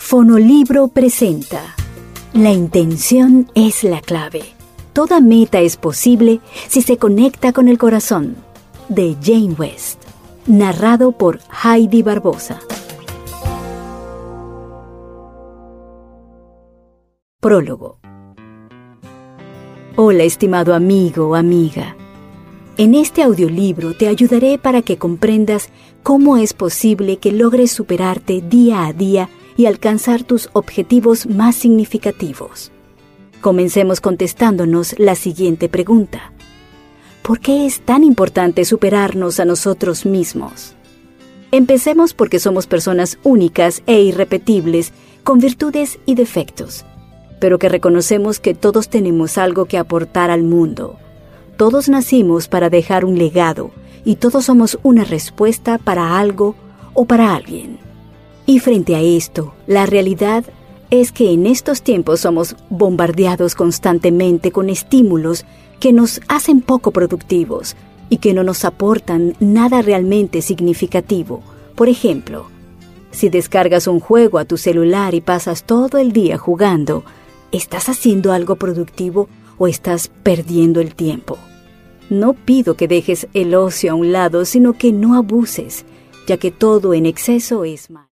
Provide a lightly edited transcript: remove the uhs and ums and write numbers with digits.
Fonolibro presenta La intención es la clave. Toda meta es posible si se conecta con el corazón. De Jane West. Narrado por Heidi Barbosa. Prólogo. Hola, estimado amigo o amiga. En este audiolibro te ayudaré para que comprendas cómo es posible que logres superarte día a día y alcanzar tus objetivos más significativos. Comencemos contestándonos la siguiente pregunta. ¿Por qué es tan importante superarnos a nosotros mismos? Empecemos porque somos personas únicas e irrepetibles, con virtudes y defectos, pero que reconocemos que todos tenemos algo que aportar al mundo. Todos nacimos para dejar un legado y todos somos una respuesta para algo o para alguien. Y frente a esto, la realidad es que en estos tiempos somos bombardeados constantemente con estímulos que nos hacen poco productivos y que no nos aportan nada realmente significativo. Por ejemplo, si descargas un juego a tu celular y pasas todo el día jugando, ¿estás haciendo algo productivo o estás perdiendo el tiempo? No pido que dejes el ocio a un lado, sino que no abuses, ya que todo en exceso es malo.